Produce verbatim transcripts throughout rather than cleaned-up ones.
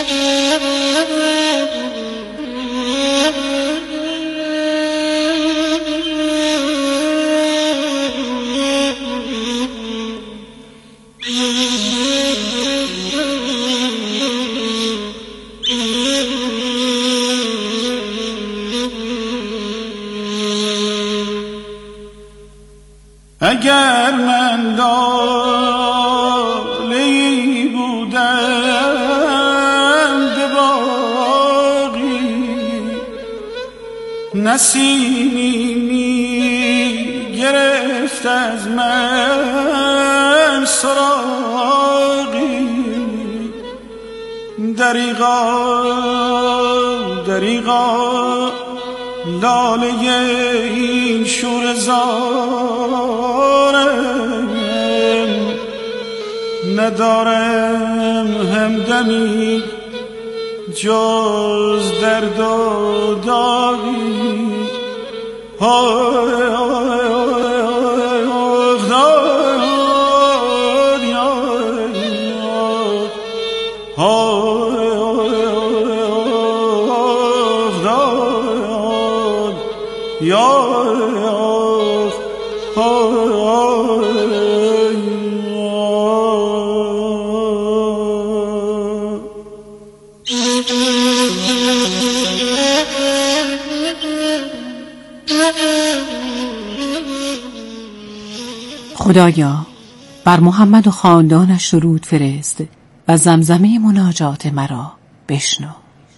اگر من لالی بودم به باغی نسیمی می گرفت از من سراغی دریغا دریغا لاله این شور زارم ندارم همدمی جز درد و داغی های خدایا بر محمد و خاندانش درود فرست و زمزمه مناجات مرا بشنو.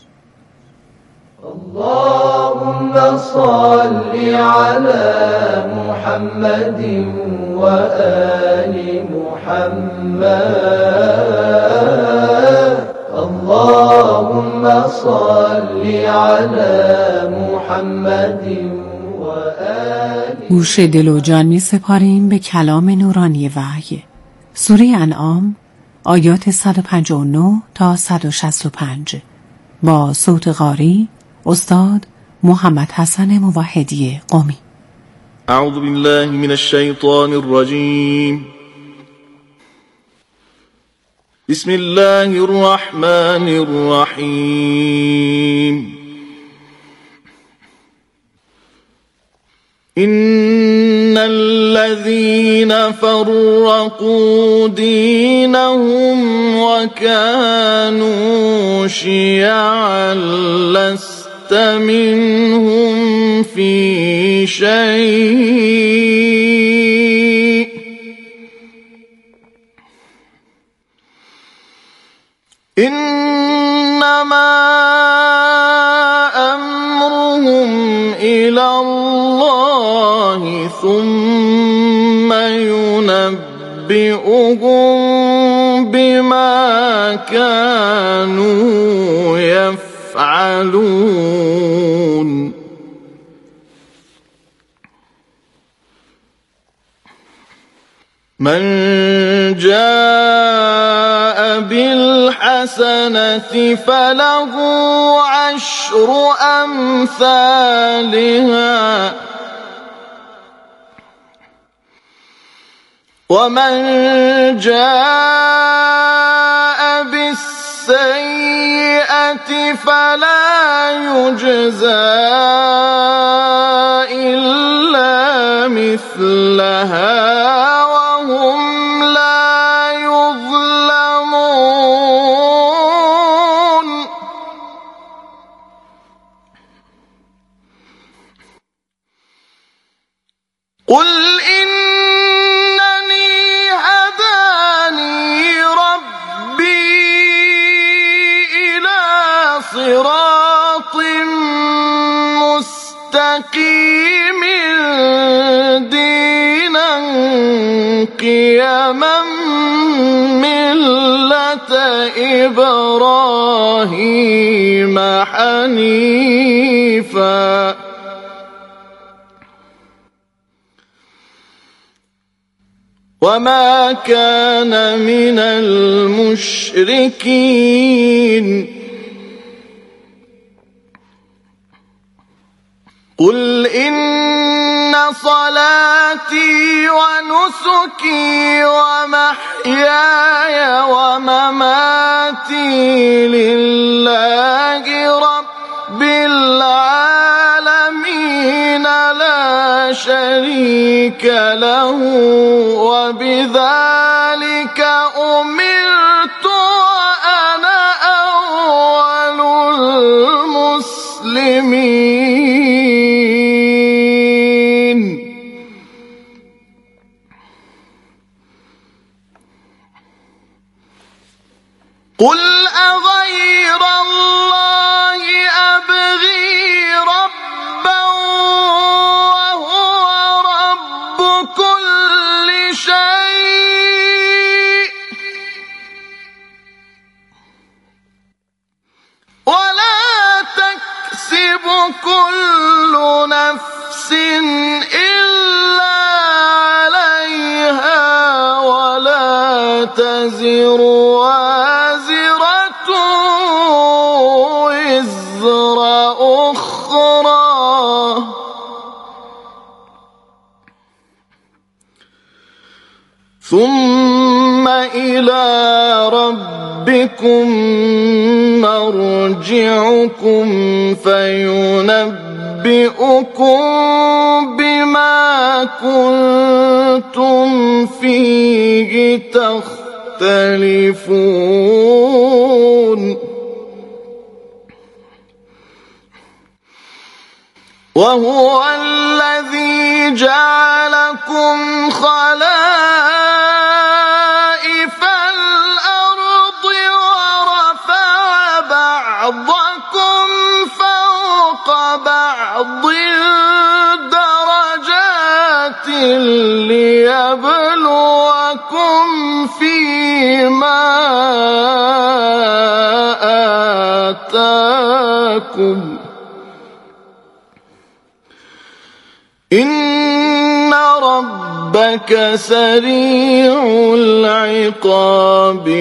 اللهم صل على محمد و آل محمد. اللهم صل على محمد و آل. گوش دل و جان می سپاریم به کلام نورانی وحی. سوره انعام آیات صد و پنجاه و نه تا صد و شصت و پنج با صوت قاری استاد محمد حسن موحدی قمی. اعوذ بالله من الشیطان الرجیم. بسم الله الرحمن الرحیم. إن الذين فرقوا دينهم وكانوا شيعا لست منهم في شيء إنما أمرهم إلى الله ثم ينبئهم بما كانوا يفعلون. من جاء بالحسنة فله عشر أمثالها ومن جاء بالسيئة فلا يجزى إلا مثلها وهم لا يظلمون. قل صراط مستقيم دينا قيما ملة إبراهيم حنيفا وما كان من المشركين. قل إن صلاتي صلاتي ونسكي ومحياي ومماتي لله رب العالمين لا شريك له وبذلك أمرت وأنا أول المسلمين. قل أغير الله أبغي ربا وهو رب كل شيء ولا تكسب كل نفس إلا عليها ولا تزر وازرة وزر أخرى ثم إلى ربكم مرجعكم فينبئكم بما كنتم فيه تختلفون. وهو الذي جعلكم خلائف الأرض ورفع بعضكم فوق بعض درجات ليبلوكم فيما آتاكم إن ربك سريع العقاب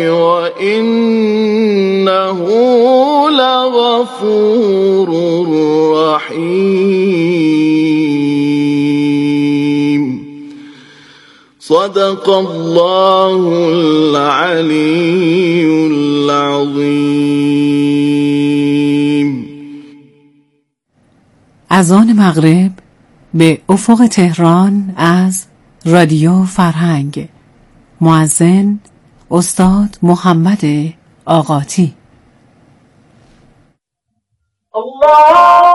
وإنه لغفور رحيم. صدق الله العلي العظيم. اذان مغرب به افق تهران از رادیو فرهنگ. مؤذن استاد محمد آقاتی. الله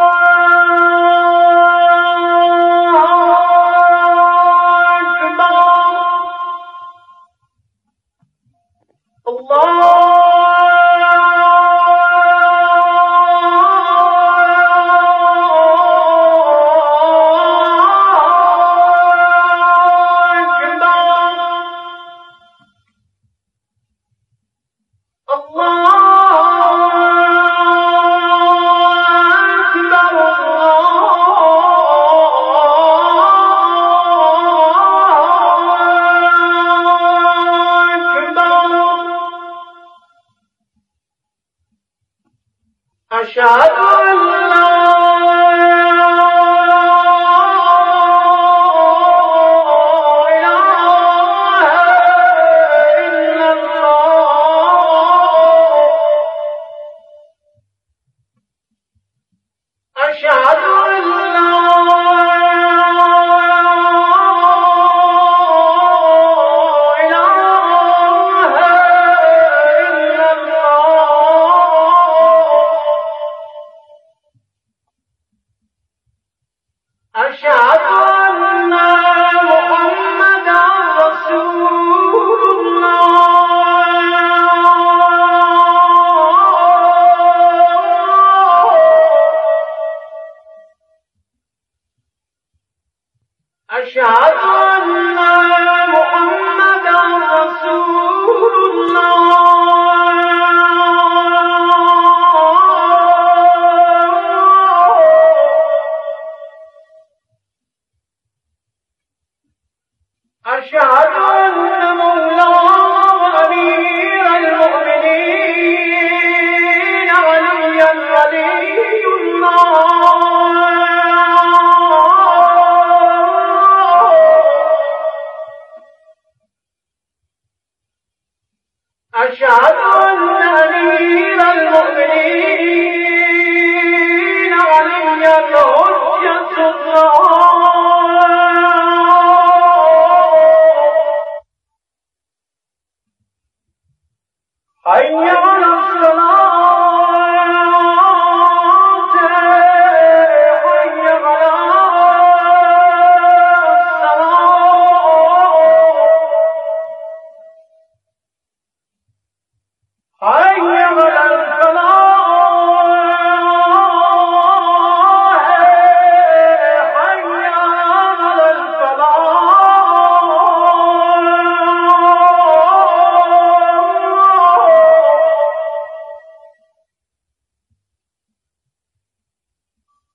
أشهد أن لا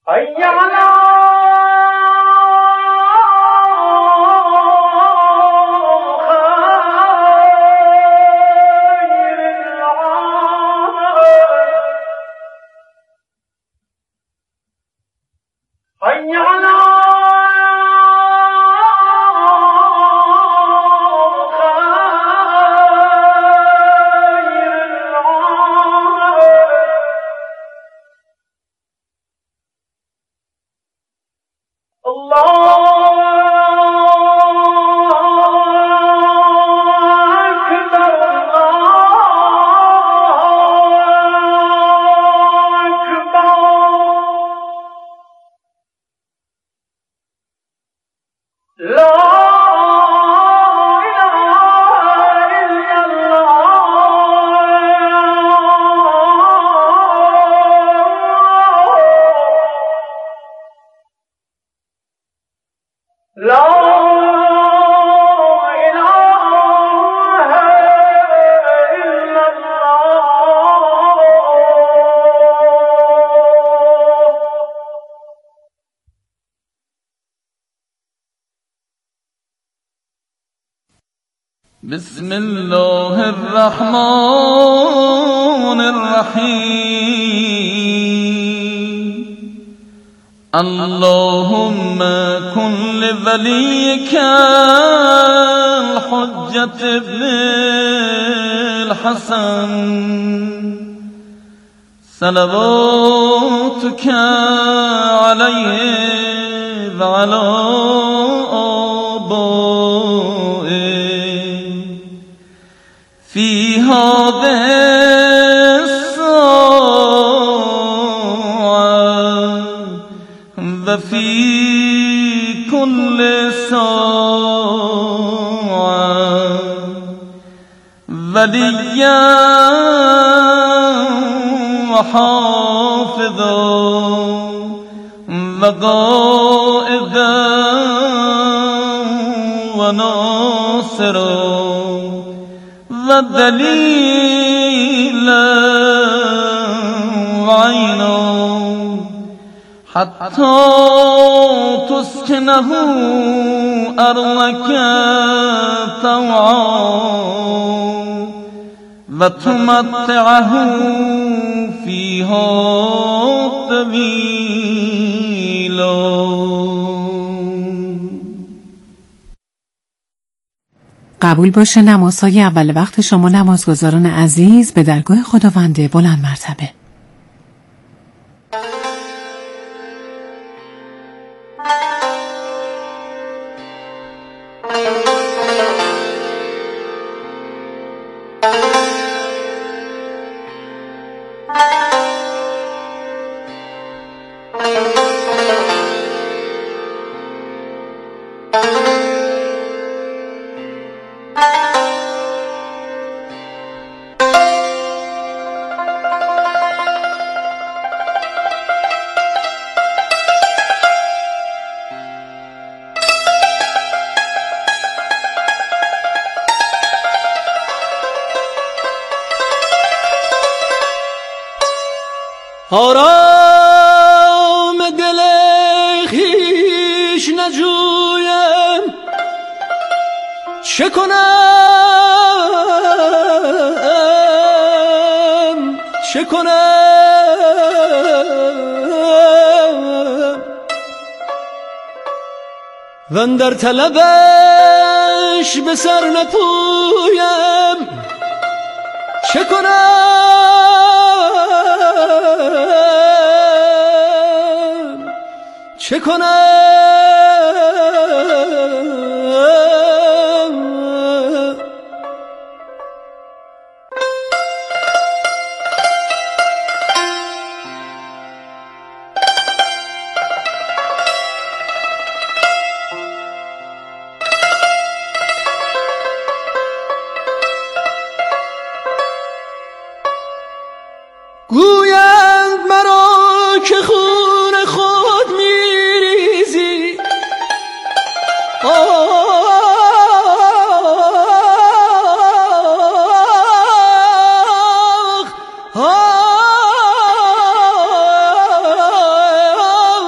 حي على بسم الله الرحمن الرحيم اللهم كن لوليك الحجة ابن الحسن صلواتك عليه وعلى في هذه الساعة وفي كل ساعة وليا وحافظا وقائدا وناصرا ودليلا وعينا حتى تسكنه أرضك طوعا وتمتعه فيها طويلا. قبول باشه نمازهای اول وقت شما نمازگزاران عزیز به درگاه خداوند بلند مرتبه. آرام دل خویش نجویم چه کنم چه کنم وان در طلبش به سر نپویم چه کنم چه کنم گویند مرا که خون خود میریزی آه آه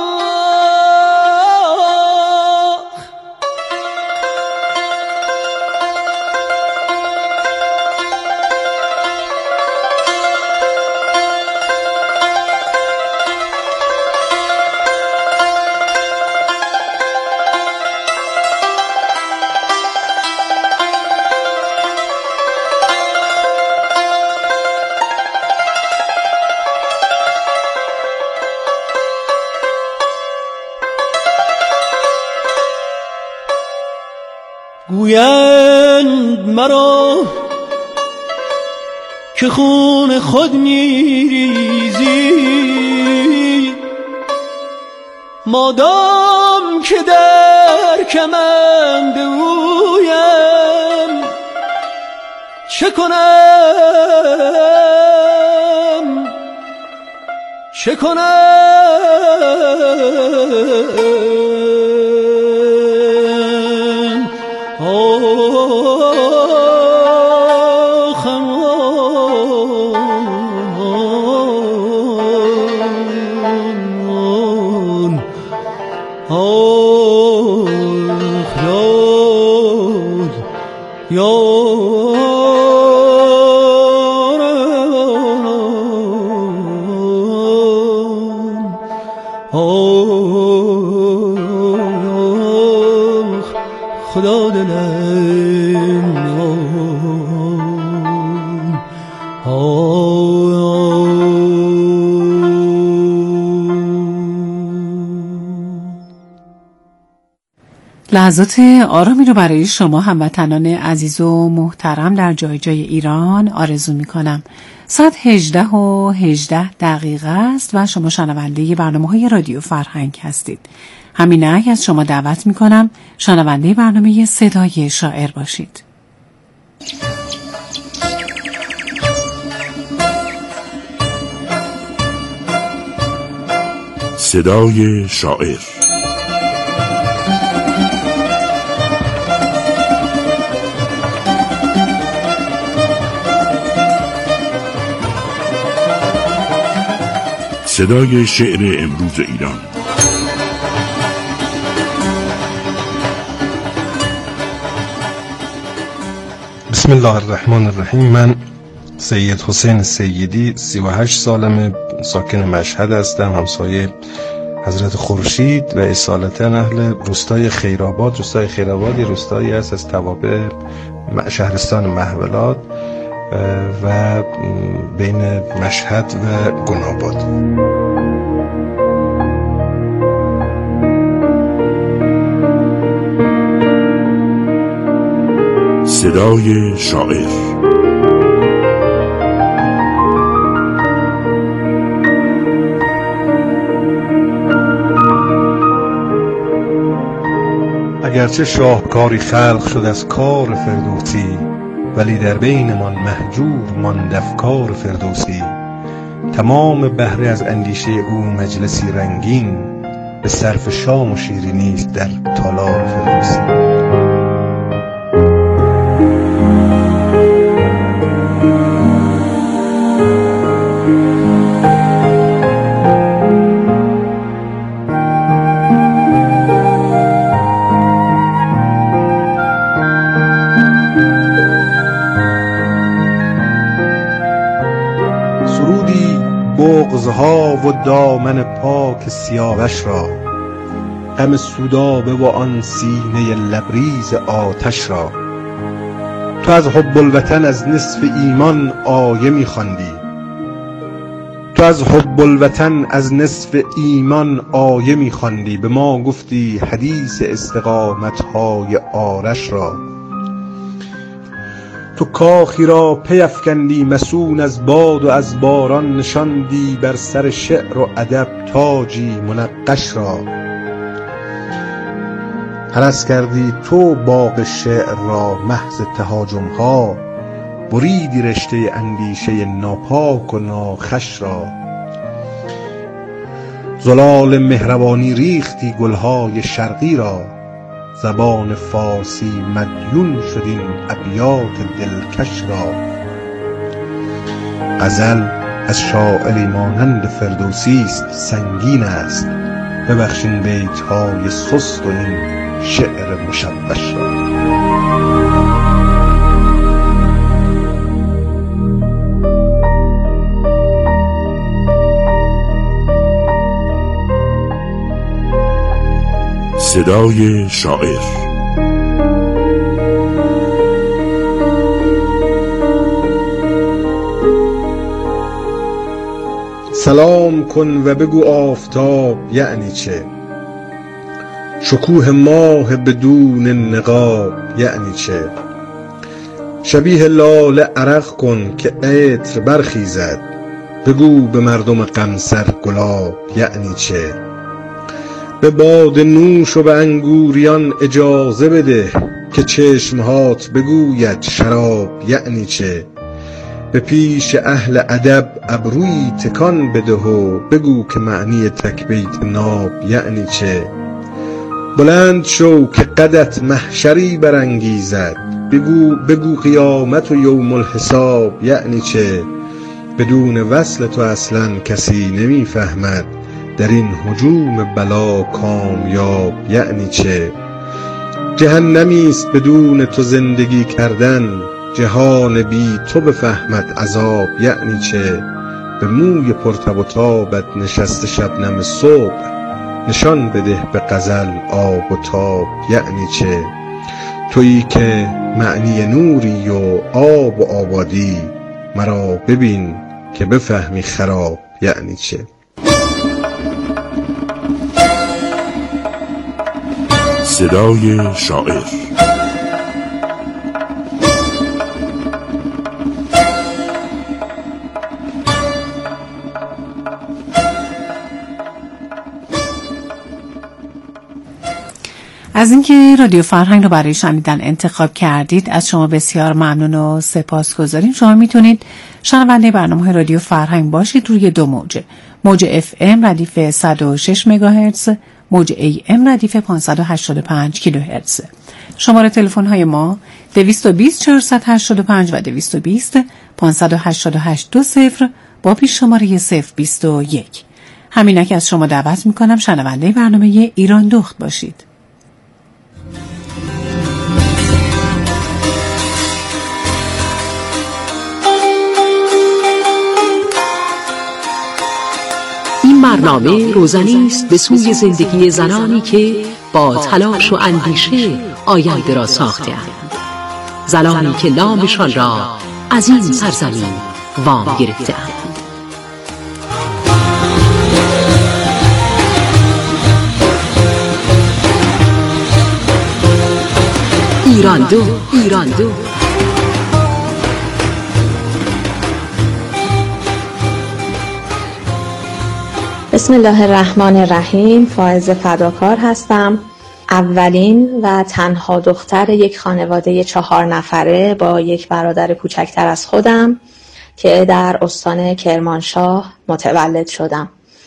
گویند مرا که خون خود میریزی، مادام که در کمند اویم چه کنم چه کنم آخ امان آخ یاد یاد خدا دلم لحظات آرامی رو برای شما هموطنان عزیز و محترم در جای جای ایران آرزو می کنم. ساعت هجده و هجده دقیقه است و شما شنونده برنامه‌های رادیو فرهنگ هستید. همینک از شما دعوت می کنم شنونده برنامه صدای شاعر باشید. صدای شاعر. صدای شعر امروز ایران. بسم الله الرحمن الرحیم. من سید حسین سیدی، سی و هشت سالمه، ساکن مشهد هستم، همسایه حضرت خورشید و اصالتا اهل روستای خیرآباد. روستای خیرآباد یه روستایی است از توابع شهرستان مهولاد و بین مشهد و گناباد. صدای شاعر. اگرچه شاهکاری خلق شد از کار فردوسی، ولی در بینمان مهجور ماند افکار فردوسی. تمام بهره از اندیشه او مجلسی رنگین، به صرف شام و شیرینی است در تالار فردوسی. بغضها و دامن پاک سیاوش را، غم سودابه و آن سینه لبریز آتش را. تو از حب الوطن از نصف ایمان آیه می‌خواندی، تو از حب الوطن از نصف ایمان آیه می‌خواندی. به ما گفتی حدیث استقامت‌های آرش را. تو کاخی را پی افکندی مسون از باد و از باران، نشاندی بر سر شعر و ادب تاجی منقش را. هرس کردی تو باغ شعر را محض تهاجم ها، بریدی رشته اندیشه ناپاک و ناخوش را. زلال مهربانی ریختی گلهای شرقی را، زبان فارسی مدیون شد این ابیات دلکش را. غزل از شاعری مانند فردوسی است سنگین است، ببخشین بیت‌های سست و این شعر مشوش را. صدای شاعر. سلام کن و بگو آفتاب یعنی چه، شکوه ماه بدون نقاب یعنی چه؟ شبیه لاله عرق کن که عطر برخیزد، بگو به مردم قمصر گلاب یعنی چه؟ به باده نوش و به انگوریان اجازه بده، که چشمهات بگوید شراب یعنی چه؟ به پیش اهل ادب ابروی تکان بده و بگو که معنی تک بیت ناب یعنی چه؟ بلند شو که قدت محشری برانگیزد، بگو بگو قیامت و یوم الحساب یعنی چه؟ بدون وصل تو اصلا کسی نمیفهمد، در این هجوم بلا کامیاب یعنی چه؟ جهنمی است بدون تو زندگی کردن، جهان بی تو بفهمد عذاب یعنی چه؟ به موی پرتب و تابت نشسته شبنم صبح، نشان بده به غزل آب و تاب یعنی چه؟ تویی که معنی نوری و آب و آبادی، مرا ببین که بفهمی خراب یعنی چه؟ صدای شاعر. از اینکه رادیو فرهنگ رو برای شنیدن انتخاب کردید از شما بسیار ممنون و سپاسگزاریم. شما میتونید شنونده برنامه رادیو فرهنگ باشید روی دو موج، موج اف ام ردیف صد و شش مگاهرتز، موج ای ام ردیف پانصد و هشتاد و پنج کیلوهرتز. شماره تلفن های ما دویست و بیست چهارصد و هشتاد و پنج و دویست و بیست پانصد و هشتاد و هشت دو صفر با پیش شماره صفر بیست و یک. همینک از شما دعوت میکنم شنونده برنامه ایران دخت باشید. این برنامه روزنی است به سوی زندگی زنانی که با تلاش و اندیشه آینده را ساخته‌اند، زنانی که نامشان را از این سرزمین وام گرفته‌اند. ایران دو ایران دو بسم الله الرحمن الرحیم. فائزه فداکار هستم. اولین و تنها دختر یک خانواده چهار نفره با یک برادر کوچکتر از خودم که در استان کرمانشاه متولد شدم.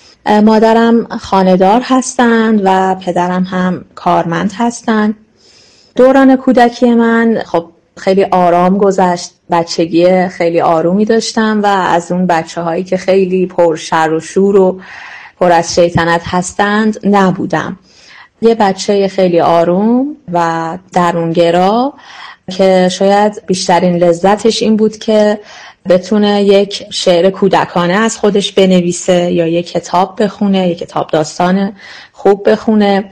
مادرم خانه‌دار هستند و پدرم هم کارمند هستند. دوران کودکی من خب خیلی آرام گذشت. بچگی خیلی آرومی داشتم و از اون بچه هایی که خیلی پر شر و شور و پر از شیطنت هستند نبودم. یه بچه خیلی آروم و درونگرا که شاید بیشترین لذتش این بود که بتونه یک شعر کودکانه از خودش بنویسه یا یک کتاب بخونه، یک کتاب داستان خوب بخونه.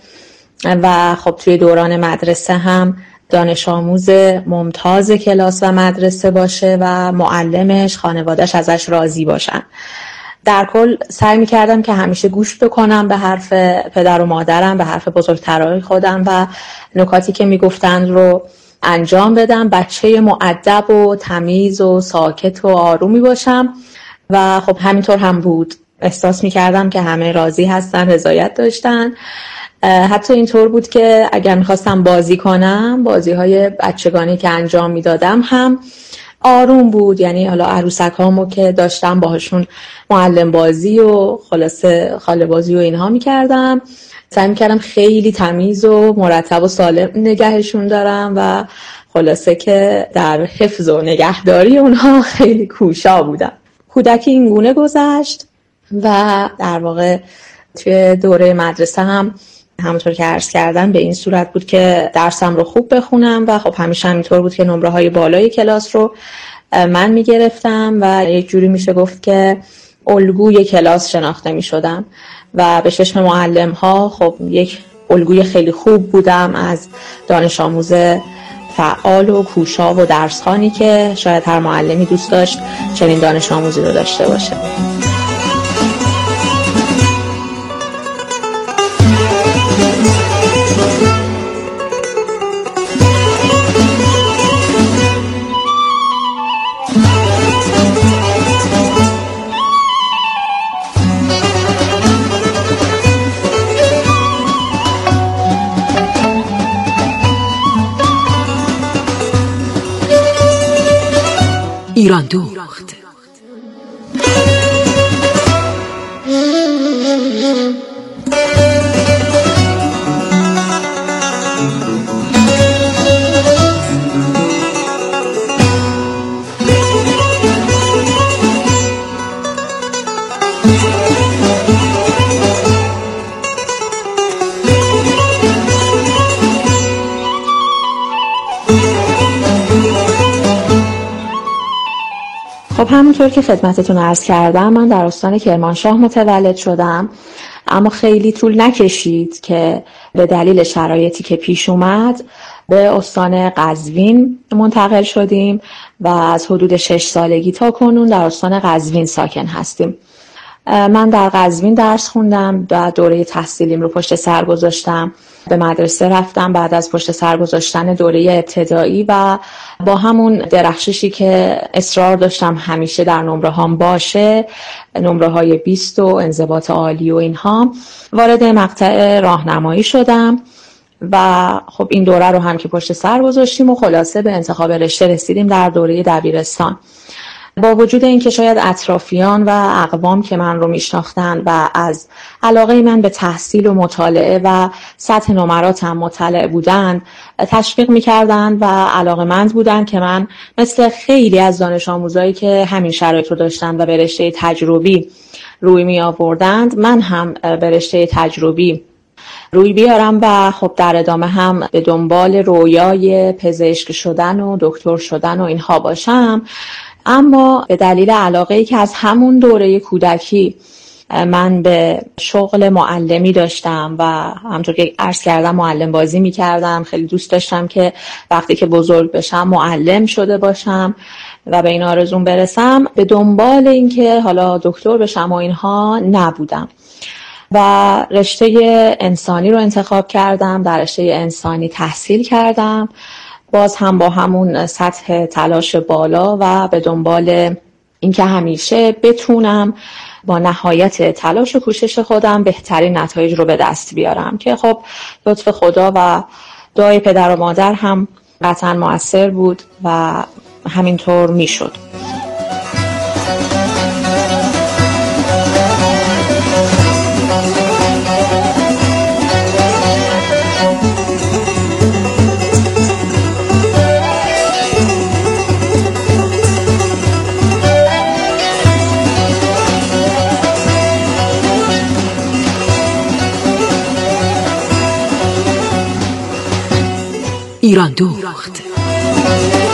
و خب توی دوران مدرسه هم دانش آموز ممتاز کلاس و مدرسه باشه و معلمش خانواده‌اش ازش راضی باشن. در کل سعی می‌کردم که همیشه گوش بکنم به حرف پدر و مادرم، به حرف بزرگترای خودم و نکاتی که میگفتند رو انجام بدم. بچه مؤدب و تمیز و ساکت و آرومی باشم و خب همینطور هم بود. احساس می‌کردم که همه راضی هستن، رضایت داشتن. حتی اینطور بود که اگر میخواستم بازی کنم، بازی های بچگانی که انجام میدادم هم آروم بود. یعنی حالا عروسک هامو که داشتم باهاشون معلم بازی و خلاصه خاله بازی و اینها میکردم. سعی میکردم خیلی تمیز و مرتب و سالم نگهشون دارم و خلاصه که در حفظ و نگهداری اونها خیلی کوشا بودم. کودکی این گونه گذشت و در واقع توی دوره مدرسه هم همونطور که عرض کردم به این صورت بود که درسم رو خوب بخونم و خب همیشه همینطور بود که نمره های بالای کلاس رو من میگرفتم و یک جوری میشه گفت که الگوی کلاس شناخته میشدم و به چشم معلم ها خب یک الگوی خیلی خوب بودم از دانش آموز فعال و کوشا و درسخوانی که شاید هر معلمی دوست داشت چنین دانش آموزی رو داشته باشه. ایران دوخت. خب همونطور که خدمتتون عرض کردم، من در استان کرمانشاه متولد شدم، اما خیلی طول نکشید که به دلیل شرایطی که پیش اومد به استان قزوین منتقل شدیم و از حدود شش سالگی تا کنون در استان قزوین ساکن هستیم. من در قزوین درس خوندم و دوره تحصیلیم رو پشت سر گذاشتم. به مدرسه رفتم بعد از پشت سر گذاشتن دوره ابتدایی و با همون درخششی که اصرار داشتم همیشه در نمره هام باشه، نمره های بیست و انضباط عالی و اینها، وارد مقطع راهنمایی شدم و خب این دوره رو هم که پشت سر گذاشتیم و خلاصه به انتخاب رشته رسیدیم در دوره دبیرستان. با وجود اینکه شاید اطرافیان و اقوام که من رو میشناختن و از علاقه من به تحصیل و مطالعه و سطح نمراتم مطلع بودن تشویق میکردن و علاقه‌مند بودن که من مثل خیلی از دانش آموزایی که همین شرایط رو داشتن و به رشته تجربی روی می آوردند، من هم به رشته تجربی روی بیارم و خب در ادامه هم به دنبال رویای پزشک شدن و دکتر شدن و اینها باشم. اما به دلیل علاقه‌ای که از همون دوره کودکی من به شغل معلمی داشتم و همونطور که عرض کردم معلم بازی می کردم، خیلی دوست داشتم که وقتی که بزرگ بشم معلم شده باشم و به این آرزوم برسم. به دنبال این که حالا دکتر بشم و اینها نبودم و رشته انسانی رو انتخاب کردم. در رشته انسانی تحصیل کردم، باز هم با همون سطح تلاش بالا و به دنبال اینکه همیشه بتونم با نهایت تلاش و کوشش خودم بهترین نتایج رو به دست بیارم که خب لطف خدا و دعای پدر و مادر هم قطعا مؤثر بود و همینطور میشد. ایران دوخت.